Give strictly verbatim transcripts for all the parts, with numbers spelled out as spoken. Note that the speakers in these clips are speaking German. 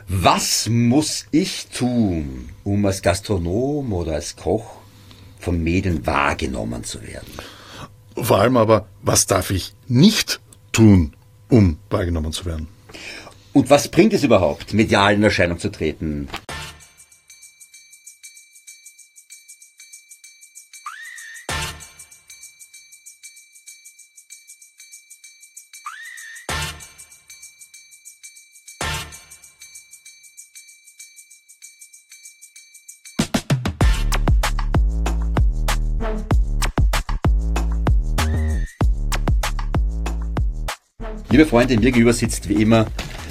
Was muss ich tun, um als Gastronom oder als Koch von Medien wahrgenommen zu werden? Vor allem aber, was darf ich nicht tun, um wahrgenommen zu werden? Und was bringt es überhaupt, medial in Erscheinung zu treten? Liebe Freunde, mir gegenüber sitzt wie immer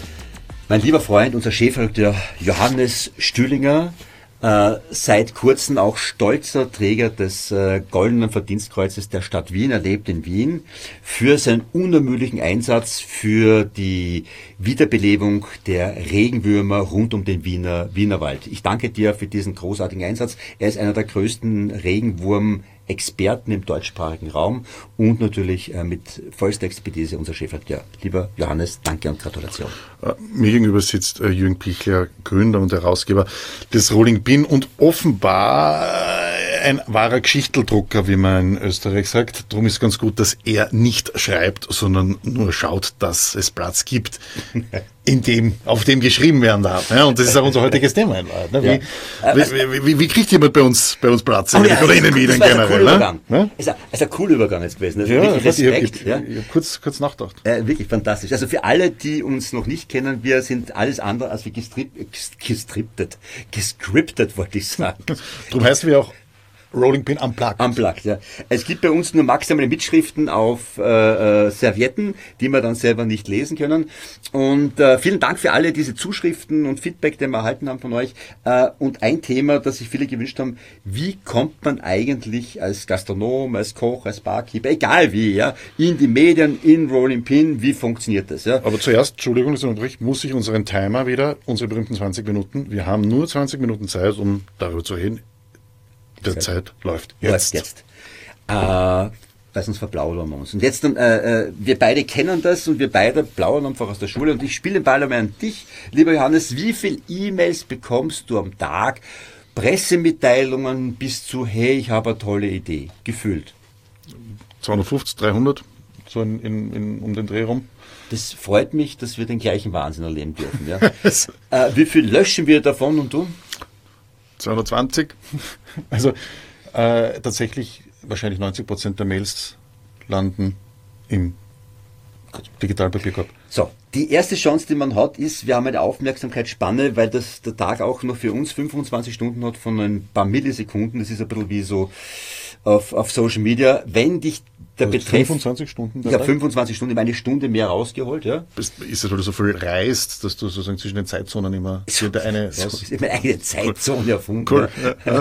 mein lieber Freund, unser Chefredakteur Johannes Stühlinger, äh, seit kurzem auch stolzer Träger des äh, Goldenen Verdienstkreuzes der Stadt Wien. Er lebt in Wien für seinen unermüdlichen Einsatz für die Wiederbelebung der Regenwürmer rund um den Wiener Wienerwald. Ich danke dir für diesen großartigen Einsatz. Er ist einer der größten Regenwurm Experten im deutschsprachigen Raum und natürlich äh, mit vollster Expertise unser Chefredakteur. Lieber Johannes, danke und Gratulation. Äh, mir gegenüber sitzt äh, Jürgen Pichler, Gründer und Herausgeber des Rolling Pin und offenbar äh, ein wahrer Geschichteldrucker, wie man in Österreich sagt. Darum ist ganz gut, dass er nicht schreibt, sondern nur schaut, dass es Platz gibt, in dem, auf dem geschrieben werden darf. Ja, und das ist auch unser heutiges Thema. Ne? Wie, ja. wie, wie, wie kriegt jemand bei uns, bei uns Platz? Oh, ja, oder in den Medien generell? Ne? Ne? Es ist ein, ein cooler Übergang jetzt gewesen. Also ja, wirklich Respekt. Ich, ich, ja. ich, ich habe kurz, kurz nachgedacht. Äh, wirklich fantastisch. Also für alle, die uns noch nicht kennen, wir sind alles andere als wie gestrip, gestriptet. Gescriptet, wollte ich sagen. Darum heißen wir auch Rolling Pin Unplugged. Unplugged, ja. Es gibt bei uns nur maximale Mitschriften auf äh, Servietten, die wir dann selber nicht lesen können. Und äh, vielen Dank für alle diese Zuschriften und Feedback, den wir erhalten haben von euch. Äh, und ein Thema, das sich viele gewünscht haben: Wie kommt man eigentlich als Gastronom, als Koch, als Barkeeper, egal wie, ja, in die Medien, in Rolling Pin? Wie funktioniert das? Ja? Aber zuerst, Entschuldigung, das unterbricht, muss ich unseren Timer wieder, unsere berühmten zwanzig Minuten. Wir haben nur zwanzig Minuten Zeit, um darüber zu reden. Der Zeit läuft jetzt. Läuft jetzt. Äh, weil sonst verplaudern wir uns. Und jetzt, äh, wir beide kennen das und wir beide plaudern einfach aus der Schule. Und ich spiele den Ball einmal an dich, lieber Johannes. Wie viele E-Mails bekommst du am Tag? Pressemitteilungen bis zu, hey, ich habe eine tolle Idee. Gefühlt. zweihundertfünfzig, dreihundert, so in, in, in, um den Dreh rum. Das freut mich, dass wir den gleichen Wahnsinn erleben dürfen. Ja? äh, wie viel löschen wir davon und du? zweihundertzwanzig. Also äh, tatsächlich wahrscheinlich neunzig Prozent der Mails landen im Digitalpapierkorb. So, die erste Chance, die man hat, ist, wir haben eine Aufmerksamkeitsspanne, weil das der Tag auch noch für uns fünfundzwanzig Stunden hat von ein paar Millisekunden. Das ist ein bisschen wie so auf, auf Social Media. Wenn dich der Betreff... fünfundzwanzig Stunden? Ich habe fünfundzwanzig Stunden, eine Stunde mehr rausgeholt, ja. Ist es, weil du so viel reist, dass du sozusagen zwischen den Zeitzonen immer so, der eine so, ist meine eigene Zeitzone cool. erfunden. Cool. Ja.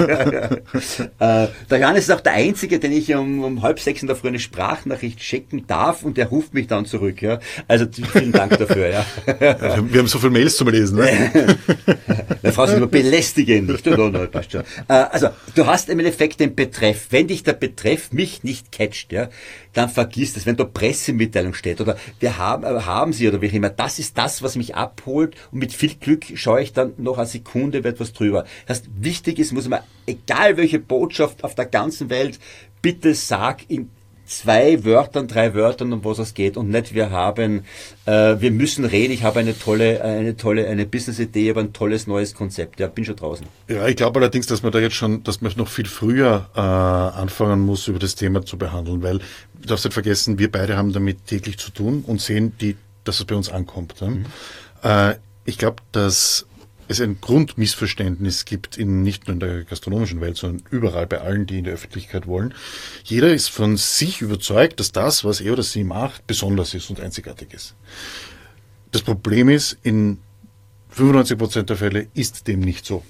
äh, der Johannes ist auch der Einzige, den ich um, um halb sechs in der Früh eine Sprachnachricht checken darf und der ruft mich dann zurück, ja. Also vielen Dank dafür, ja. ja wir haben so viele Mails zu lesen, ne? Meine Frau sagt immer, belästigen nicht. No, no, passt schon. Äh, also, du hast im Endeffekt den Betreff. Wenn dich der Betreff mich nicht catcht, ja, dann vergiss das. Wenn da Pressemitteilung steht oder wir haben, äh, haben sie oder wie auch immer, das ist das, was mich abholt und mit viel Glück schaue ich dann noch eine Sekunde über etwas drüber. Das heißt, wichtig ist, muss man, egal welche Botschaft auf der ganzen Welt, bitte sag in zwei Wörtern, drei Wörtern, um was es geht und nicht wir haben, äh, wir müssen reden, ich habe eine tolle, eine tolle, eine Business-Idee, aber ein tolles neues Konzept. Ja, bin schon draußen. Ja, ich glaube allerdings, dass man da jetzt schon, dass man noch viel früher äh, anfangen muss, über das Thema zu behandeln, weil du darfst nicht vergessen, wir beide haben damit täglich zu tun und sehen, die, dass es bei uns ankommt. Ja? Mhm. Äh, ich glaube, dass es ein Grundmissverständnis gibt, in, nicht nur in der gastronomischen Welt, sondern überall bei allen, die in der Öffentlichkeit wollen. Jeder ist von sich überzeugt, dass das, was er oder sie macht, besonders ist und einzigartig ist. Das Problem ist, in fünfundneunzig Prozent der Fälle ist dem nicht so.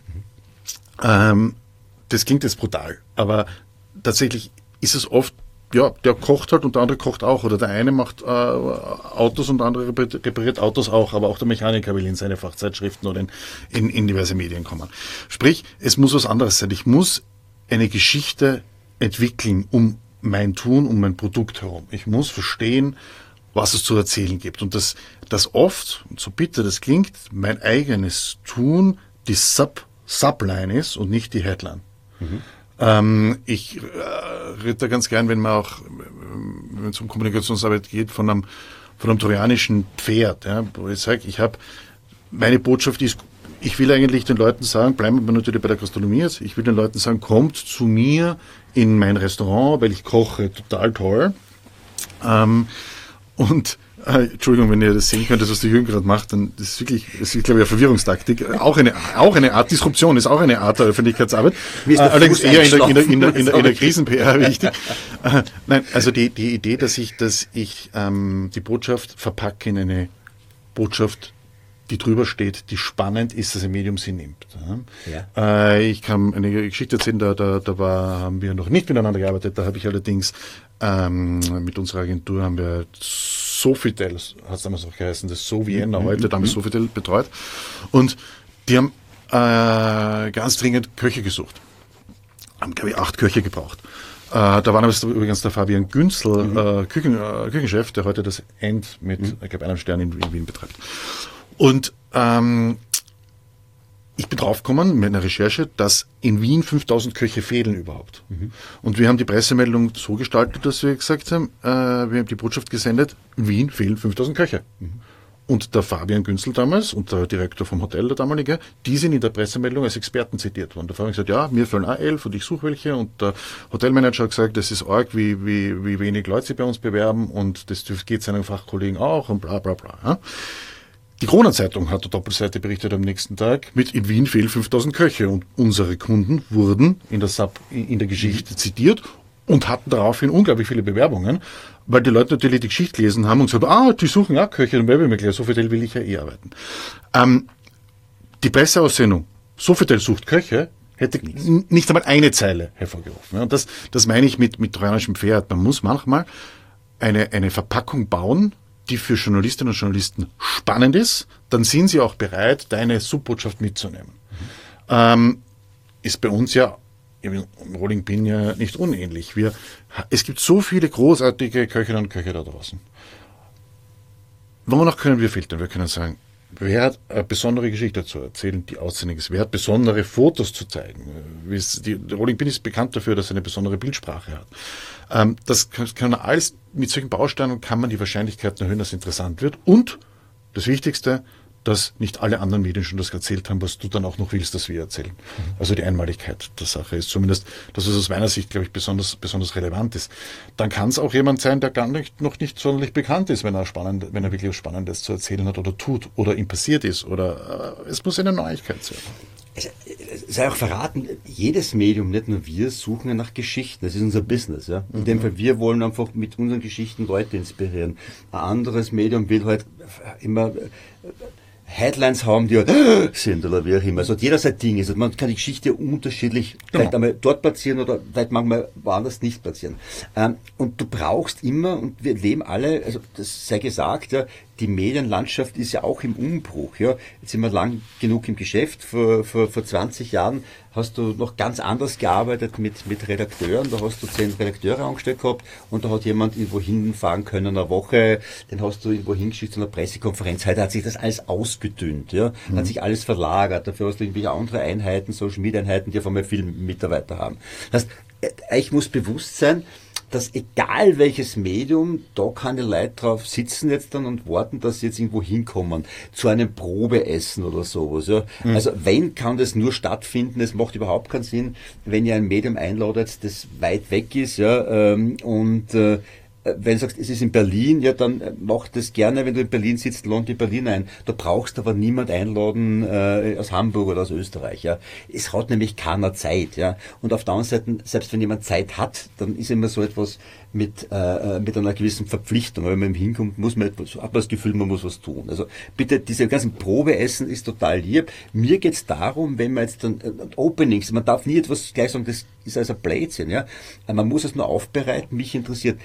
Ähm, das klingt jetzt brutal, aber tatsächlich ist es oft, ja, der kocht halt und der andere kocht auch. Oder der eine macht äh, Autos und der andere repariert Autos auch. Aber auch der Mechaniker will in seine Fachzeitschriften oder in, in, in diverse Medien kommen. Sprich, es muss was anderes sein. Ich muss eine Geschichte entwickeln um mein Tun, um mein Produkt herum. Ich muss verstehen, was es zu erzählen gibt. Und dass das oft, und so bitter das klingt, mein eigenes Tun die Sub, Subline ist und nicht die Headline. Mhm. Ähm, ich äh, rede da ganz gern, wenn man auch, wenn es um Kommunikationsarbeit geht, von einem, von einem trojanischen Pferd, ja, wo ich sage, ich habe, meine Botschaft ist, ich will eigentlich den Leuten sagen, bleiben wir natürlich bei der Gastronomie jetzt, ich will den Leuten sagen, kommt zu mir in mein Restaurant, weil ich koche total toll. Ähm, und äh, Entschuldigung, wenn ihr das sehen könnt, was der Jürgen gerade macht, dann das ist wirklich, das ist, glaube ich, eine Verwirrungstaktik. Auch eine, auch eine Art Disruption, ist auch eine Art der Öffentlichkeitsarbeit. Äh, allerdings eher in der, in der, in der, in der, in der Krisen-P R wichtig. Äh, nein, also die, die Idee, dass ich, dass ich ähm, die Botschaft verpacke in eine Botschaft, die drüber steht, die spannend ist, dass ein Medium sie nimmt. Ja. Äh, ich kann eine Geschichte erzählen, da, da, da war, haben wir noch nicht miteinander gearbeitet, da habe ich allerdings ähm, mit unserer Agentur haben wir Sofitel, hat es damals auch geheißen, das So Vienna, mhm. heute damals mhm. Sofitel betreut, und die haben äh, ganz dringend Köche gesucht. Haben, glaube ich, acht Köche gebraucht. Äh, da war damals übrigens der Fabian Günzel, mhm. äh, Küchen, äh, Küchenchef, der heute das End mit, mhm. ich glaube, einem Stern in, in Wien betreibt. Und ähm, ich bin draufgekommen mit einer Recherche, dass in Wien fünftausend Köche fehlen überhaupt. Mhm. Und wir haben die Pressemeldung so gestaltet, dass wir gesagt haben, äh, wir haben die Botschaft gesendet, in Wien fehlen fünftausend Köche. Mhm. Und der Fabian Günzel damals und der Direktor vom Hotel, der damalige, die sind in der Pressemeldung als Experten zitiert worden. Der Fabian hat gesagt, ja, mir fehlen auch elf und ich suche welche. Und der Hotelmanager hat gesagt, das ist arg, wie, wie, wie wenig Leute sich bei uns bewerben, und das geht seinen Fachkollegen auch und bla bla bla. Ja. Die Kronenzeitung hat eine Doppelseite berichtet am nächsten Tag mit in Wien fehlen fünftausend Köche, und unsere Kunden wurden in der Sub, in der Geschichte zitiert und hatten daraufhin unglaublich viele Bewerbungen, weil die Leute natürlich die Geschichte gelesen haben und gesagt, ah, die suchen auch Köche, dann werbe ich mir gleich, Sofitel will ich ja eh arbeiten. Ähm, die Presseaussendung, Sofitel sucht Köche, hätte n- nicht einmal eine Zeile hervorgerufen. Ja, und das, das meine ich mit, mit trojanischem Pferd. Man muss manchmal eine, eine Verpackung bauen, die für Journalistinnen und Journalisten spannend ist, dann sind sie auch bereit, deine Subbotschaft mitzunehmen. Mhm. Ähm, ist bei uns ja im Rolling Pin ja nicht unähnlich. Wir, es gibt so viele großartige Köchinnen und Köche da draußen. Wonach können wir filtern? Wir können sagen, wer hat eine besondere Geschichte zu erzählen, die auszählig ist? Wer hat besondere Fotos zu zeigen? Die Rolling Pin ist bekannt dafür, dass er eine besondere Bildsprache hat. Ähm, das kann alles, mit solchen Bausteinen kann man die Wahrscheinlichkeit erhöhen, dass es interessant wird. Und das Wichtigste, dass nicht alle anderen Medien schon das erzählt haben, was du dann auch noch willst, dass wir erzählen. Mhm. Also die Einmaligkeit der Sache ist zumindest, das ist aus meiner Sicht, glaube ich, besonders, besonders relevant ist. Dann kann es auch jemand sein, der gar nicht, noch nicht sonderlich bekannt ist, wenn er spannend, wenn er wirklich was Spannendes zu erzählen hat oder tut oder ihm passiert ist, oder äh, es muss eine Neuigkeit sein. Es sei auch verraten, jedes Medium, nicht nur wir, suchen ja nach Geschichten. Das ist unser Business. Ja? In mhm. dem Fall, wir wollen einfach mit unseren Geschichten Leute inspirieren. Ein anderes Medium will halt immer Headlines haben, die halt sind oder wie auch immer. Also jeder sein Ding ist. Also man kann die Geschichte unterschiedlich genau. vielleicht einmal dort platzieren oder vielleicht manchmal woanders nicht platzieren. Ähm, und du brauchst immer, und wir leben alle, also das sei gesagt, ja, die Medienlandschaft ist ja auch im Umbruch. Ja. Jetzt sind wir lang genug im Geschäft. Vor, vor, vor zwanzig Jahren hast du noch ganz anders gearbeitet mit, mit Redakteuren. Da hast du zehn Redakteure angestellt gehabt und da hat jemand irgendwo hinfahren können eine Woche. Den hast du irgendwo hingeschickt zu einer Pressekonferenz. Heute hat sich das alles ausgedünnt. Ja. Mhm. Hat sich alles verlagert. Dafür hast du irgendwelche andere Einheiten, Social Media Einheiten, die auf einmal viele Mitarbeiter haben. Das heißt, euch muss bewusst sein, dass egal welches Medium, da keine Leute drauf sitzen jetzt dann und warten, dass sie jetzt irgendwo hinkommen, zu einem Probeessen oder sowas. Ja. Mhm. Also wenn, kann das nur stattfinden, es macht überhaupt keinen Sinn, wenn ihr ein Medium einladet, das weit weg ist, ja, ähm, und äh, wenn du sagst, es ist in Berlin, ja, dann mach das gerne, wenn du in Berlin sitzt, lad in Berlin ein. Da brauchst du aber niemand einladen äh, aus Hamburg oder aus Österreich. Ja. Es hat nämlich keiner Zeit. Ja. Und auf der anderen Seite, selbst wenn jemand Zeit hat, dann ist immer so etwas mit äh, mit einer gewissen Verpflichtung. Wenn man hinkommt, muss man etwas, hat man das Gefühl, man muss was tun. Also bitte, diese ganzen Probeessen ist total lieb. Mir geht's darum, wenn man jetzt dann äh, Openings, man darf nie etwas gleich sagen, das ist also Blödsinn. Ja. Man muss es nur aufbereiten. Mich interessiert, wer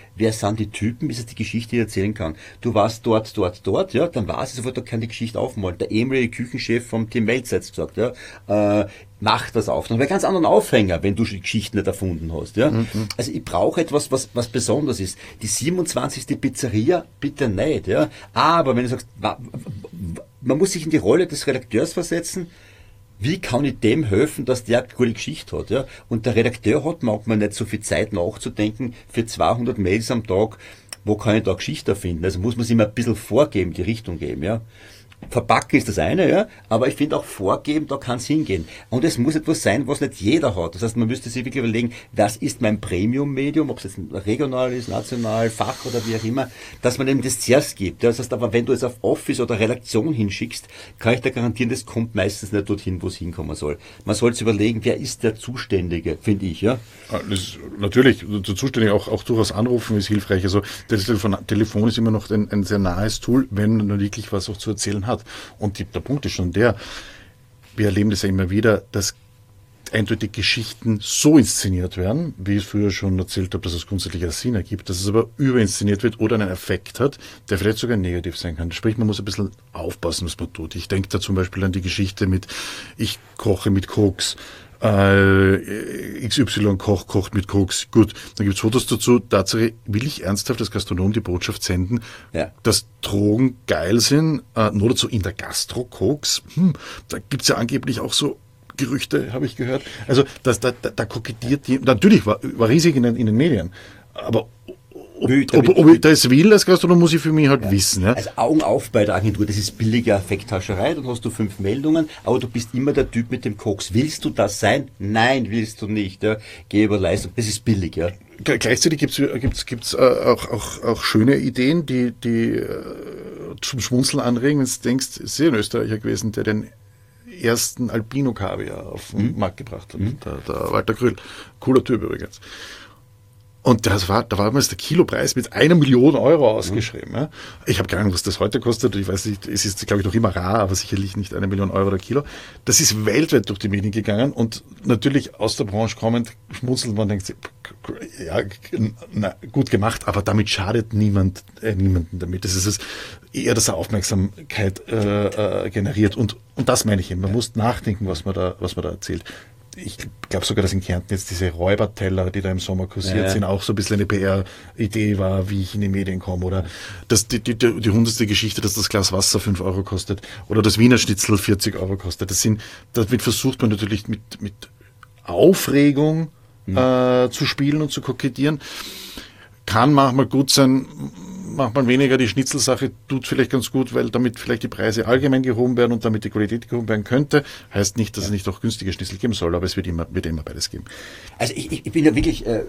sind die Typen, ist es die Geschichte, die ich erzählen kann. Du warst dort, dort, dort, ja, dann war es sofort, da kann die Geschichte aufmalen. Der ehemalige Küchenchef vom Tim Melzer hat gesagt, ja, äh, mach das auf. Dann wäre ganz anderen Aufhänger, wenn du die Geschichten nicht erfunden hast, ja. Mhm. Also ich brauche etwas, was, was besonders ist. Die siebenundzwanzigste Pizzeria, bitte nicht, ja. Aber wenn du sagst, man muss sich in die Rolle des Redakteurs versetzen, wie kann ich dem helfen, dass der eine gute Geschichte hat, ja? Und der Redakteur hat manchmal nicht so viel Zeit nachzudenken für zweihundert Mails am Tag, wo kann ich da Geschichte erfinden? Also muss man sich mal ein bisschen vorgeben, die Richtung geben, ja? Verpacken ist das eine, ja, aber ich finde auch vorgeben, da kann es hingehen. Und es muss etwas sein, was nicht jeder hat. Das heißt, man müsste sich wirklich überlegen, was ist mein Premium-Medium, ob es jetzt regional ist, national, Fach oder wie auch immer, dass man eben das zuerst gibt. Das heißt aber, wenn du es auf Office oder Redaktion hinschickst, kann ich dir garantieren, das kommt meistens nicht dorthin, wo es hinkommen soll. Man soll sich überlegen, wer ist der Zuständige, finde ich, ja. Das, natürlich, der Zuständige auch, auch durchaus anrufen ist hilfreich. Also das Telefon, Telefon ist immer noch ein, ein sehr nahes Tool, wenn man wirklich was auch zu erzählen hat. Und die, der Punkt ist schon der, wir erleben das ja immer wieder, dass eindeutig Geschichten so inszeniert werden, wie ich es früher schon erzählt habe, dass es grundsätzlich einen Sinn ergibt, dass es aber überinszeniert wird oder einen Effekt hat, der vielleicht sogar negativ sein kann. Sprich, man muss ein bisschen aufpassen, was man tut. Ich denke da zum Beispiel an die Geschichte mit, ich koche mit Koks. Äh, X Y-Koch kocht mit Koks. Gut, dann gibt's Fotos dazu. Tatsache, will ich ernsthaft als Gastronom die Botschaft senden, ja, dass Drogen geil sind, äh, nur dazu in der Gastro-Koks. Hm, da gibt's ja angeblich auch so Gerüchte, habe ich gehört. Also das, da, da, da kokettiert die, natürlich war, war riesig in den, in den Medien, aber Ob, ob, ob ich das will, als Gastronom, muss ich für mich halt ja. wissen. Ja? Also Augen auf bei der Agentur, das ist billige Affekthascherei, dann hast du fünf Meldungen, aber du bist immer der Typ mit dem Koks. Willst du das sein? Nein, willst du nicht. Ja? Geh über Leistung, das ist billig. Ja. Gleichzeitig gibt's gibt's, gibt's äh, auch, auch, auch schöne Ideen, die, die äh, zum Schmunzeln anregen, wenn du denkst, es ist ja ein Österreicher gewesen, der den ersten Albino-Kaviar auf den mhm. Markt gebracht hat, mhm. der, der Walter Grüll. Cooler Typ übrigens. Und das war, da war damals der Kilopreis mit einer Million Euro ausgeschrieben. Ja. Ich habe keine Ahnung, was das heute kostet. Ich weiß nicht, es ist, glaube ich, noch immer rar, aber sicherlich nicht eine Million Euro der Kilo. Das ist weltweit durch die Medien gegangen und natürlich aus der Branche kommend schmunzelt man und denkt, ja, na, gut gemacht, aber damit schadet niemand, äh, niemanden damit. Das ist es eher, dass er Aufmerksamkeit äh, äh, generiert. Und, und das meine ich eben. Man muss nachdenken, was man da, was man da erzählt. Ich glaube sogar, dass in Kärnten jetzt diese Räuberteller, die da im Sommer kursiert ja. sind, auch so ein bisschen eine P R-Idee war, wie ich in die Medien komme. Oder dass die, die, die hundertste Geschichte, dass das Glas Wasser fünf Euro kostet oder das Wiener Schnitzel vierzig Euro kostet. Das sind, damit versucht man natürlich mit, mit Aufregung mhm. äh, zu spielen und zu kokettieren. Kann manchmal gut sein, manchmal weniger. Die Schnitzelsache tut vielleicht ganz gut, weil damit vielleicht die Preise allgemein gehoben werden und damit die Qualität gehoben werden könnte. Heißt nicht, dass ja. es nicht auch günstige Schnitzel geben soll, aber es wird immer, wird immer beides geben. Also ich, ich bin ja wirklich... Äh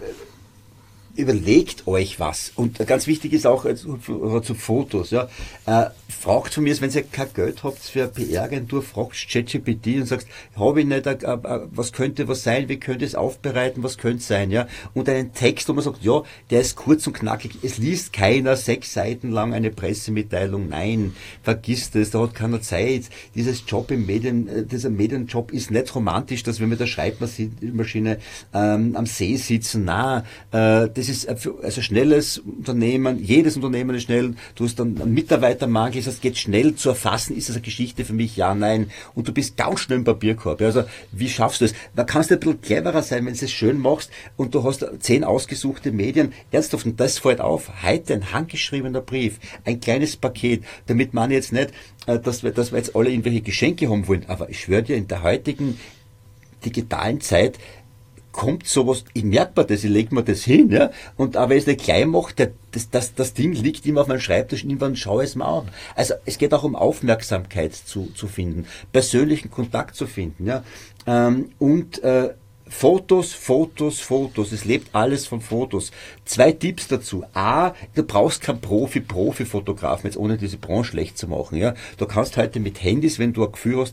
Überlegt euch was. Und ganz wichtig ist auch äh, zu, zu Fotos. Ja. Äh, fragt von mir, wenn ihr kein Geld habt für eine P R-Agentur, fragt ChatGPT und sagst, habe ich nicht, äh, äh, was könnte was sein, wie könnte es aufbereiten, was könnte es sein. Ja. Und einen Text, wo man sagt, ja, der ist kurz und knackig. Es liest keiner sechs Seiten lang eine Pressemitteilung. Nein, vergiss das, da hat keiner Zeit. Dieses Job im Medien, äh, dieser Medienjob ist nicht romantisch, dass wir mit der Schreibmaschine ähm, am See sitzen. Nein, äh, das ist also schnelles Unternehmen, jedes Unternehmen ist schnell, du hast dann einen Mitarbeitermangel, das heißt, geht schnell zu erfassen, ist das eine Geschichte für mich? Ja, nein. Und du bist ganz schnell im Papierkorb. Also, wie schaffst du es? Da kannst du ein bisschen cleverer sein, wenn du es schön machst und du hast zehn ausgesuchte Medien. Ernsthaft, und das fällt auf, heute ein handgeschriebener Brief, ein kleines Paket, damit man jetzt nicht, dass wir, dass wir jetzt alle irgendwelche Geschenke haben wollen, aber ich schwöre dir, in der heutigen digitalen Zeit kommt sowas, ich merke mir das, ich lege mir das hin, ja, und aber wenn ich es nicht klein mache, der, das, das, das Ding liegt immer auf meinem Schreibtisch und irgendwann schaue ich es mir an. Also es geht auch um Aufmerksamkeit zu, zu finden, persönlichen Kontakt zu finden, ja, ähm, und äh, Fotos, Fotos, Fotos. Es lebt alles von Fotos. Zwei Tipps dazu. A, du brauchst keinen Profi, Profi-Fotografen, jetzt ohne diese Branche schlecht zu machen, ja. Du kannst heute mit Handys, wenn du ein Gefühl hast,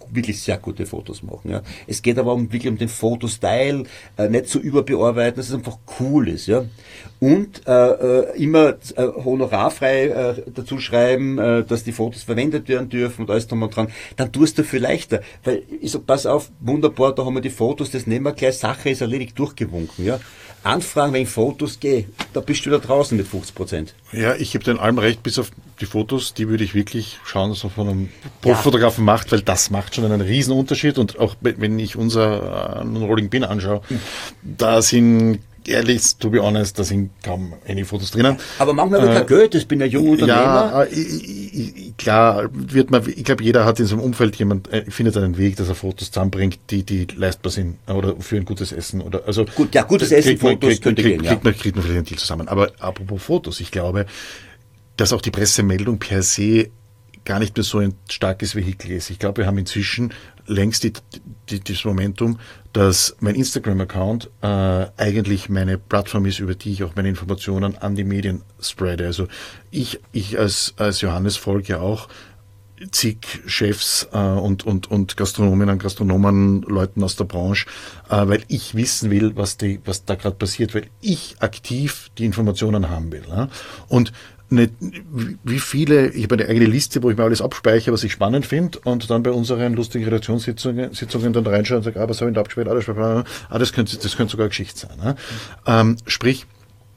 wirklich sehr gute Fotos machen. Ja. Es geht aber um, wirklich um den Fotostyle, äh, nicht so überbearbeiten, dass es einfach cool ist. Ja. Und äh, immer äh, honorarfrei äh, dazu schreiben, äh, dass die Fotos verwendet werden dürfen und alles drum und dran. Dann tust du viel leichter. Weil ich sag, pass auf, wunderbar, da haben wir die Fotos, das nehmen wir gleich, Sache ist erledigt, durchgewunken. Ja. Anfragen wegen Fotos, geh, da bist du wieder draußen mit fünfzig Prozent. Ja, ich gebe den allem recht, bis auf die Fotos, die würde ich wirklich schauen, dass man von einem Profifotografen ja. macht, weil das macht schon einen riesen Unterschied. Und auch wenn ich unser äh, Rolling Pin anschaue, mhm. da sind, ehrlich, to be honest, da sind kaum einige Fotos drinnen. Aber manchmal habe ich kein Geld, ich bin ja junger Unternehmer. Ja, äh, ich, ich, klar, wird man, ich glaube, jeder hat in seinem Umfeld jemand, äh, findet einen Weg, dass er Fotos zusammenbringt, die, die leistbar sind, oder für ein gutes Essen, oder, also. Gut, ja, gutes Essen, man, Fotos kriegt, könnte kriegt, gehen, kriegt, ja. man, kriegt man vielleicht einen Deal zusammen. Aber apropos Fotos, ich glaube, dass auch die Pressemeldung per se gar nicht mehr so ein starkes Vehikel ist. Ich glaube, wir haben inzwischen längst die, die, das Momentum, dass mein Instagram-Account äh, eigentlich meine Plattform ist, über die ich auch meine Informationen an die Medien spreade. Also ich, ich als, als Johannes folge ja auch zig Chefs äh, und, und, und Gastronomen und Gastronomen, Leuten aus der Branche, äh, weil ich wissen will, was, die, was da gerade passiert, weil ich aktiv die Informationen haben will. Ja? Und nicht, wie viele, ich habe eine eigene Liste, wo ich mir alles abspeichere, was ich spannend finde, und dann bei unseren lustigen Redaktionssitzungen Sitzungen dann reinschaue und sage, ah, was habe ich da abgespeichert, ah, das, ah, das könnte, das könnte sogar Geschichte sein. Ne? Ähm, sprich,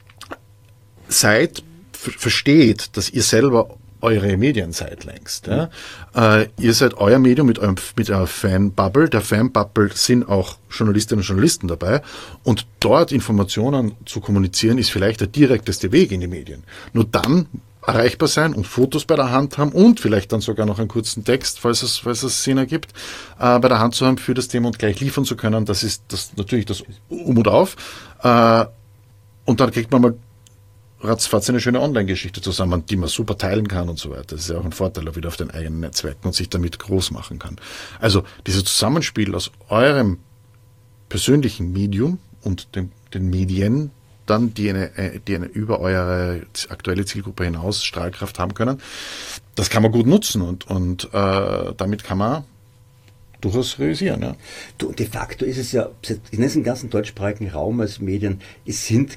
seid, versteht, dass ihr selber eure Medien seid längst. Ja? Äh, ihr seid euer Medium mit eurem mit eurer Fan-Bubble. Der Fan-Bubble sind auch Journalistinnen und Journalisten dabei. Und dort Informationen zu kommunizieren, ist vielleicht der direkteste Weg in die Medien. Nur dann erreichbar sein und Fotos bei der Hand haben und vielleicht dann sogar noch einen kurzen Text, falls es, falls es Sinn ergibt, äh, bei der Hand zu haben für das Thema und gleich liefern zu können. Das ist das natürlich das Um und Auf. Äh, und dann kriegt man mal ratzfatz eine schöne Online-Geschichte zusammen, die man super teilen kann und so weiter. Das ist ja auch ein Vorteil auch wieder auf den eigenen Netzwerken und sich damit groß machen kann. Also dieses Zusammenspiel aus eurem persönlichen Medium und dem, den Medien, dann die eine, die eine über eure aktuelle Zielgruppe hinaus Strahlkraft haben können, das kann man gut nutzen und, und äh, damit kann man durchaus realisieren. Ja. Du, de facto ist es ja, in diesem ganzen deutschsprachigen Raum als Medien, es sind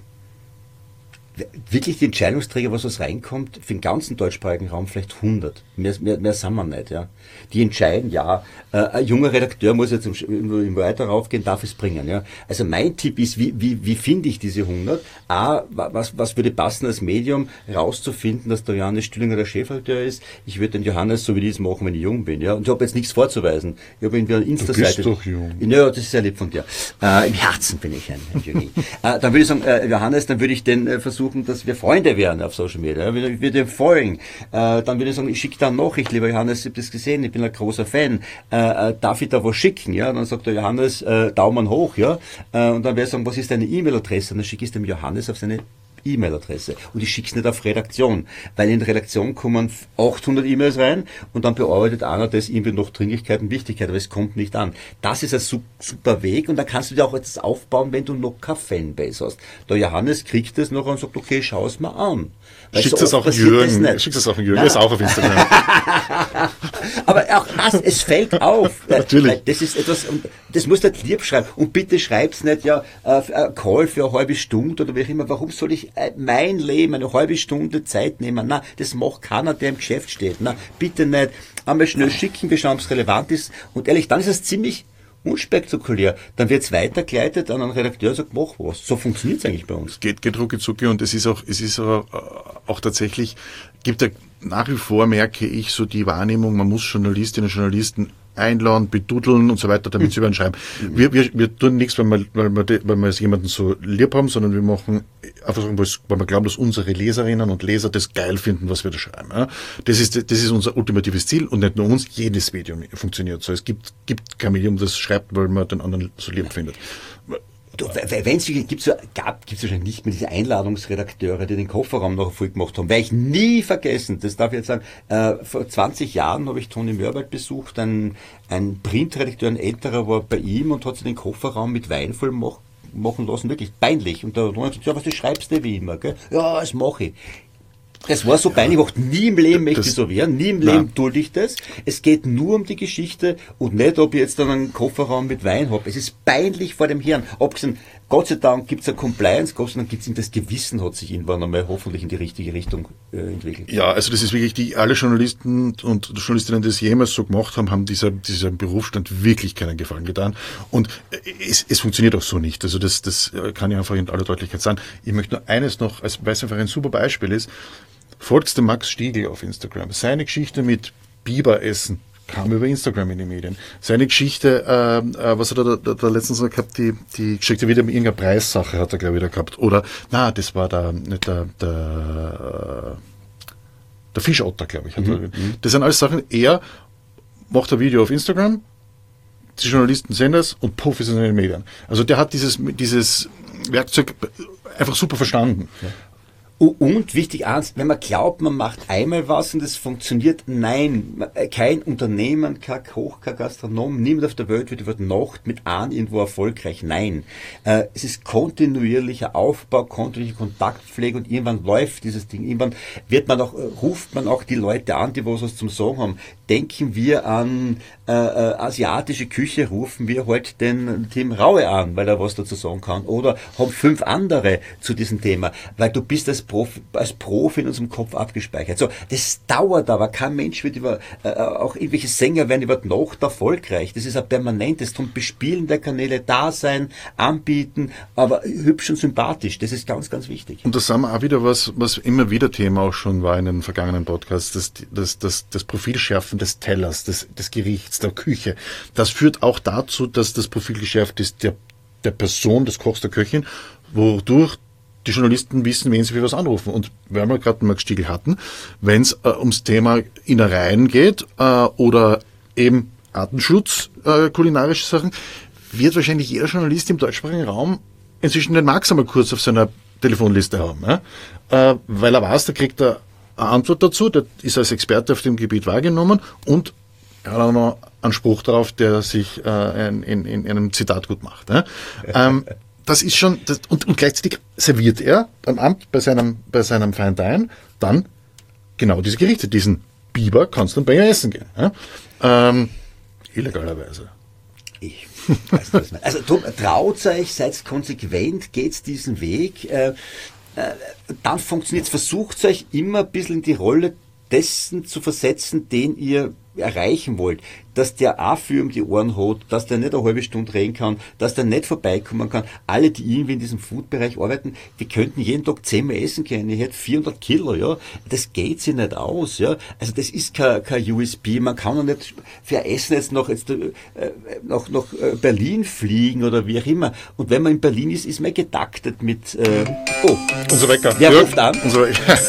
wirklich die Entscheidungsträger, was was reinkommt, für den ganzen deutschsprachigen Raum vielleicht hundert. Mehr, mehr, mehr sind wir nicht. Ja. Die entscheiden, ja, äh, ein junger Redakteur muss jetzt irgendwo weiter raufgehen, darf es bringen. Ja. Also mein Tipp ist, wie, wie, wie finde ich diese hundert? A, was, was würde passen als Medium, rauszufinden, dass der Johannes Stühlinger der Chefredakteur ist. Ich würde den Johannes, so wie ich es machen, wenn ich jung bin. Ja. Und ich habe jetzt nichts vorzuweisen. Ich habe irgendwie eine Insta-Seite. Du bist doch jung. Ja, das ist sehr lieb von dir. Äh, Im Herzen bin ich ein, ein Genie. äh, dann würde ich sagen, äh, Johannes, dann würde ich den äh, versuchen, dass wir Freunde werden auf Social Media. Ich würde ihm folgen. Äh, dann würde ich sagen, ich schicke da eine Nachricht, lieber Johannes, ich habe das gesehen, ich bin ein großer Fan. Äh, äh, darf ich da was schicken? Ja, dann sagt der Johannes, äh, Daumen hoch, ja. Äh, und dann werde ich sagen, was ist deine E-Mail-Adresse? Und dann schicke ich es dem Johannes auf seine E-Mail-Adresse. Und ich schicke es nicht auf Redaktion, weil in der Redaktion kommen achthundert E-Mails rein und dann bearbeitet einer das irgendwie noch Dringlichkeit und Wichtigkeit, aber es kommt nicht an. Das ist ein super Weg und da kannst du dir auch etwas aufbauen, wenn du noch keine Fanbase hast. Der Johannes kriegt das noch und sagt, okay, schau es mal an. Schickt es auch an Jürgen. Schickt es auch an Jürgen. Er ist auch auf Instagram. Aber auch das, es fällt auf. Natürlich. Das ist etwas, das musst du halt lieb schreiben. Und bitte schreib's nicht, ja, ein Call für eine halbe Stunde oder wie auch immer. Warum soll ich mein Leben eine halbe Stunde Zeit nehmen? Na, das macht keiner, der im Geschäft steht. Na, bitte nicht. Einmal schnell schicken, wir schauen, ob es relevant ist. Und ehrlich, dann ist es ziemlich unspektakulär. Dann wird es weitergeleitet an einen Redakteur und sagt, mach was. So funktioniert es eigentlich bei uns. Geht, geht rucki zucki und es ist auch, es ist auch, auch tatsächlich, gibt ja nach wie vor, merke ich, so die Wahrnehmung, man muss Journalistinnen und Journalisten einladen, bedudeln und so weiter, damit sie über ihn schreiben. Mhm. Wir, wir, wir tun nichts, weil wir, weil wir, weil wir jemanden so lieb haben, sondern wir machen einfach, weil wir glauben, dass unsere Leserinnen und Leser das geil finden, was wir da schreiben. Ja. Das ist, das ist unser ultimatives Ziel und nicht nur uns, jedes Medium funktioniert so. Es gibt, gibt kein Medium, das schreibt, weil man den anderen so lieb findet. Wenn es gibt so, gab, gibt es wahrscheinlich nicht mehr diese Einladungsredakteure, die den Kofferraum noch voll gemacht haben. Werde ich nie vergessen. Das darf ich jetzt sagen. Äh, vor zwanzig Jahren habe ich Toni Mörwald besucht. Ein, ein Printredakteur, ein älterer, war bei ihm und hat sich den Kofferraum mit Wein voll gemacht, machen lassen. Wirklich peinlich. Und der Toni hat gesagt, ja, was du schreibst du wie immer, gell? Ja, das mache ich. Das war so peinlich, auch nie im Leben möchte Das- ich so werden, nie im Nein. Leben dulde ich das. Es geht nur um die Geschichte und nicht, ob ich jetzt dann einen Kofferraum mit Wein habe. Es ist peinlich vor dem Herrn. Abgesehen, Gott sei Dank gibt es eine Compliance, Gott sei Dank gibt es das Gewissen, hat sich irgendwann einmal hoffentlich in die richtige Richtung äh, entwickelt. Ja, also das ist wirklich, die alle Journalisten und Journalistinnen, die es jemals so gemacht haben, haben dieser, diesem Berufsstand wirklich keinen Gefallen getan. Und es, es funktioniert auch so nicht. Also das, das kann ich einfach in aller Deutlichkeit sagen. Ich möchte nur eines noch, als, weil es einfach ein super Beispiel ist. Folgst dem Max Stiegl auf Instagram. Seine Geschichte mit Biberessen kam über Instagram in die Medien. Seine Geschichte, äh, äh, was hat er da, da, da letztens noch gehabt, die, die Geschichte wieder mit irgendeiner Preissache hat er, glaube ich, wieder gehabt. Oder, na, das war da, nicht der, der, der Fischotter, glaube ich. Hat er, das sind alles Sachen, er macht ein Video auf Instagram, die Journalisten sehen das und puff ist es in den Medien. Also der hat dieses, dieses Werkzeug einfach super verstanden. Ja. Und wichtig eins, wenn man glaubt, man macht einmal was und es funktioniert, nein, kein Unternehmen, kein Koch, kein Gastronom, niemand auf der Welt wird über Nacht mit einem irgendwo erfolgreich, nein. Äh, es ist kontinuierlicher Aufbau, kontinuierliche Kontaktpflege und irgendwann läuft dieses Ding, irgendwann wird man auch, ruft man auch die Leute an, die was zum Sagen haben. Denken wir an äh, äh, asiatische Küche, rufen wir halt den Tim Raue an, weil er was dazu sagen kann, oder haben fünf andere zu diesem Thema, weil du bist als Profi, als Profi in unserem Kopf abgespeichert. So, das dauert aber. Kein Mensch wird über, äh, auch irgendwelche Sänger werden über die Nacht erfolgreich. Das ist ein permanentes zum Bespielen der Kanäle, da sein, anbieten, aber hübsch und sympathisch. Das ist ganz, ganz wichtig. Und das sagen wir auch wieder was, was immer wieder Thema auch schon war in den vergangenen Podcasts, das, das, das, das Profilschärfen des Tellers, des, des Gerichts, der Küche. Das führt auch dazu, dass das Profil geschärft ist der, der Person, des Kochs, der Köchin, wodurch die Journalisten wissen, wen sie für was anrufen. Und weil wir gerade Max Stiegl hatten, wenn es äh, ums Thema Innereien geht äh, oder eben Artenschutz, äh, kulinarische Sachen, wird wahrscheinlich jeder Journalist im deutschsprachigen Raum inzwischen den Max einmal kurz auf seiner Telefonliste haben. Ja? Äh, weil er weiß, da kriegt er eine Antwort dazu, der ist als Experte auf dem Gebiet wahrgenommen und er hat auch noch einen Spruch drauf, der sich äh, in, in, in einem Zitat gut macht. Ja? ähm, Das ist schon, das, und, und gleichzeitig serviert er am Abend bei seinem, bei seinem Fine Dine dann genau diese Gerichte. Diesen Biber kannst du dann bei ihr essen gehen. Ja? Ähm, illegalerweise. Ich weiß nicht, was man. Also traut euch, seid konsequent, geht diesen Weg, äh, äh, dann funktioniert es. Versucht euch immer ein bisschen in die Rolle dessen zu versetzen, den ihr erreichen wollt, dass der auch viel um die Ohren hat, dass der nicht eine halbe Stunde reden kann, dass der nicht vorbeikommen kann. Alle, die irgendwie in diesem Food-Bereich arbeiten, die könnten jeden Tag zehnmal essen können. Ich hätte vierhundert Kilo, ja. Das geht sich nicht aus, ja. Also das ist kein, kein U S P. Man kann doch nicht für Essen jetzt noch, jetzt, äh, nach, nach Berlin fliegen oder wie auch immer. Und wenn man in Berlin ist, ist man getaktet mit, äh, oh. Unser Wecker. Wer Jürgen, ruft an? Unser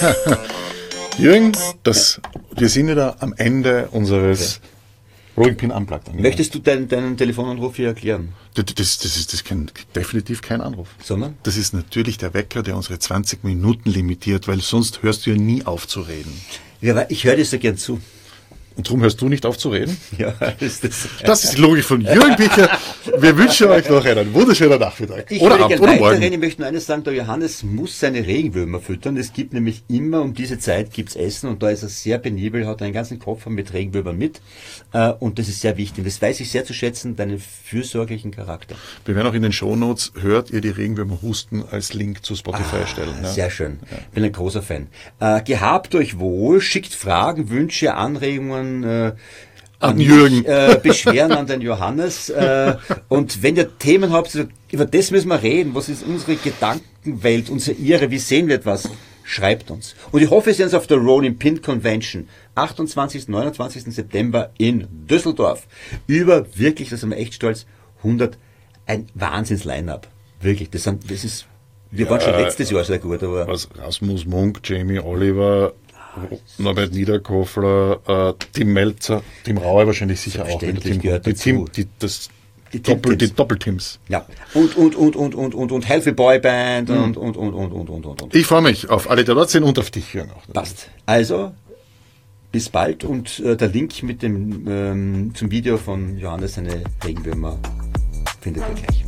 Jürgen, das, wir sind wieder am Ende unseres okay. Rolling Pin Unplugged. Möchtest du deinen, deinen Telefonanruf hier erklären? Das, das, das ist, das ist kein, definitiv kein Anruf. Sondern? Das ist natürlich der Wecker, der unsere zwanzig Minuten limitiert, weil sonst hörst du ja nie auf zu reden. Ja, ich höre dir so gern zu. Und darum hörst du nicht auf zu reden? Ja, ist das. Das ist die Logik von Jürgen Bicher. Wir wünschen euch noch einen wunderschönen Nachmittag. Ich oder würde Abend oder morgen. Ich möchte nur eines sagen, der Johannes muss seine Regenwürmer füttern. Es gibt nämlich immer um diese Zeit gibt's Essen und da ist er sehr penibel, hat einen ganzen Koffer mit Regenwürmern mit. Und das ist sehr wichtig. Das weiß ich sehr zu schätzen, deinen fürsorglichen Charakter. Wir werden auch in den Shownotes, hört ihr die Regenwürmer husten als Link zu Spotify ah, stellen. Ja? Sehr schön. Ja. Bin ein großer Fan. Äh, gehabt euch wohl, schickt Fragen, Wünsche, Anregungen, Äh, an Jürgen. Mich, äh, beschweren an den Johannes. Äh, und wenn ihr Themen habt, über das müssen wir reden. Was ist unsere Gedankenwelt, unsere Ihre? Wie sehen wir etwas? Schreibt uns. Und ich hoffe, Sie sehen uns auf der Rolling Pin Convention. achtundzwanzigsten, neunundzwanzigsten September in Düsseldorf. Über wirklich, da sind wir echt stolz, hundert, ein Wahnsinns-Line-Up. Wirklich, das, sind, das ist, wir ja, waren schon letztes Jahr sehr gut, aber. Was Rasmus Munk, Jamie Oliver, Norbert Niederkofler, äh, Tim Melzer, Tim Raue wahrscheinlich sicher auch. Tim, die, Tim, die, das die, Doppel, die Doppelteams. Ja. Und, und, und, und, und, und, und Healthy Boy Band mhm. und, und, und, und, und, und, und, und. Ich freue mich auf alle, die dort sind und auf dich, Jürgen. Passt. Also, bis bald und äh, der Link mit dem, ähm, zum Video von Johannes, seine Regenwürmer, findet ihr gleich.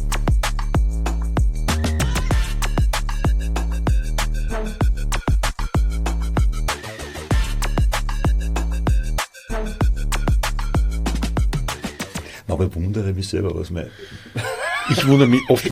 Manchmal wundere mich selber, was mein Ich wundere mich oft,